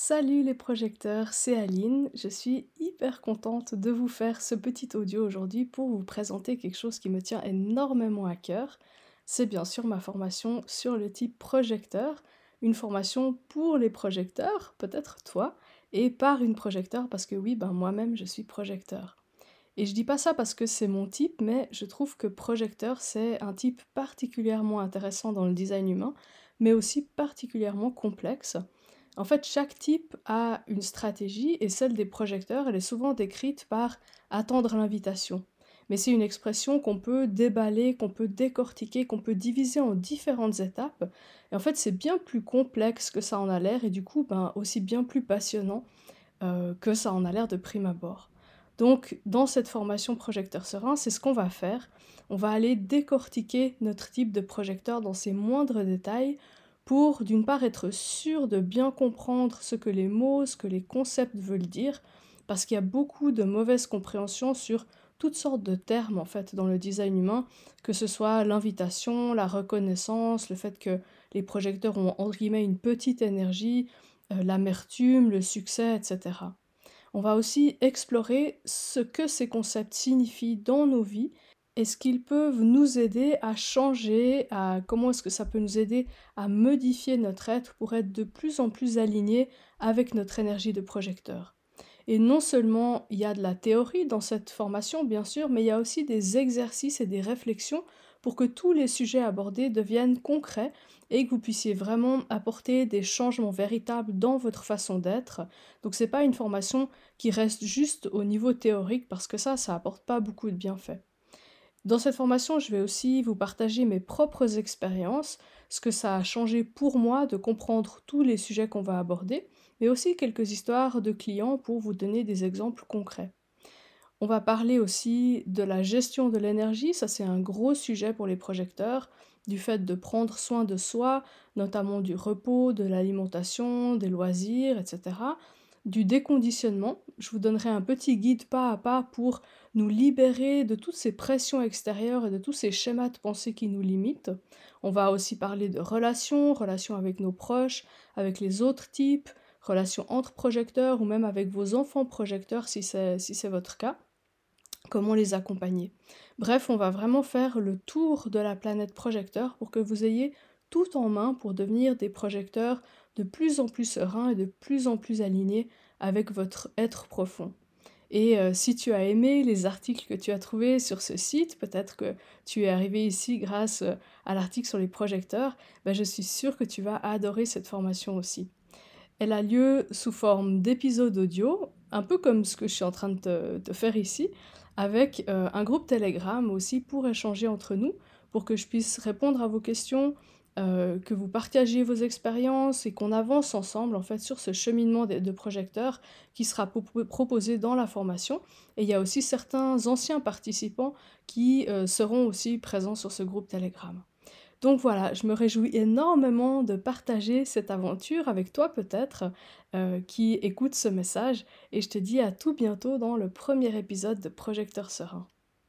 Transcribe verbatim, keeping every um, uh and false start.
Salut les projecteurs, c'est Aline. Je suis hyper contente de vous faire ce petit audio aujourd'hui pour vous présenter quelque chose qui me tient énormément à cœur. C'est bien sûr ma formation sur le type projecteur, une formation pour les projecteurs, peut-être toi, et par une projecteur parce que oui, ben moi-même je suis projecteur. Et je dis pas ça parce que c'est mon type, mais je trouve que projecteur c'est un type particulièrement intéressant dans le design humain, mais aussi particulièrement complexe. En fait, chaque type a une stratégie et celle des projecteurs, elle est souvent décrite par attendre l'invitation. Mais c'est une expression qu'on peut déballer, qu'on peut décortiquer, qu'on peut diviser en différentes étapes. Et en fait, c'est bien plus complexe que ça en a l'air et du coup, ben, aussi bien plus passionnant euh, que ça en a l'air de prime abord. Donc, dans cette formation projecteur serein, c'est ce qu'on va faire. On va aller décortiquer notre type de projecteur dans ses moindres détails pour, d'une part, être sûr de bien comprendre ce que les mots, ce que les concepts veulent dire, parce qu'il y a beaucoup de mauvaise compréhension sur toutes sortes de termes, en fait, dans le design humain, que ce soit l'invitation, la reconnaissance, le fait que les projecteurs ont, entre guillemets, une petite énergie, euh, l'amertume, le succès, et cetera. On va aussi explorer ce que ces concepts signifient dans nos vies et ce qu'ils peuvent nous aider à changer, à comment est-ce que ça peut nous aider à modifier notre être pour être de plus en plus aligné avec notre énergie de projecteur. Et non seulement il y a de la théorie dans cette formation, bien sûr, mais il y a aussi des exercices et des réflexions pour que tous les sujets abordés deviennent concrets et que vous puissiez vraiment apporter des changements véritables dans votre façon d'être. Donc c'est pas une formation qui reste juste au niveau théorique parce que ça, ça apporte pas beaucoup de bienfaits. Dans cette formation, je vais aussi vous partager mes propres expériences, ce que ça a changé pour moi de comprendre tous les sujets qu'on va aborder, mais aussi quelques histoires de clients pour vous donner des exemples concrets. On va parler aussi de la gestion de l'énergie, ça c'est un gros sujet pour les projecteurs, du fait de prendre soin de soi, notamment du repos, de l'alimentation, des loisirs, et cetera. Du déconditionnement, je vous donnerai un petit guide pas à pas pour nous libérer de toutes ces pressions extérieures et de tous ces schémas de pensée qui nous limitent. On va aussi parler de relations, relations avec nos proches, avec les autres types, relations entre projecteurs ou même avec vos enfants projecteurs si c'est si c'est votre cas. Comment les accompagner. Bref, on va vraiment faire le tour de la planète projecteur pour que vous ayez tout en main pour devenir des projecteurs de plus en plus sereins et de plus en plus alignés avec votre être profond. Et euh, si tu as aimé les articles que tu as trouvés sur ce site, peut-être que tu es arrivé ici grâce euh, à l'article sur les projecteurs, ben je suis sûre que tu vas adorer cette formation aussi. Elle a lieu sous forme d'épisodes audio, un peu comme ce que je suis en train de te, te faire ici, avec euh, un groupe Telegram aussi pour échanger entre nous, pour que je puisse répondre à vos questions, euh, que vous partagiez vos expériences et qu'on avance ensemble en fait sur ce cheminement de, de projecteurs qui sera po- proposé dans la formation. Et il y a aussi certains anciens participants qui euh, seront aussi présents sur ce groupe Telegram. Donc voilà, je me réjouis énormément de partager cette aventure avec toi peut-être, euh, qui écoute ce message, et je te dis à tout bientôt dans le premier épisode de Projecteur Serein.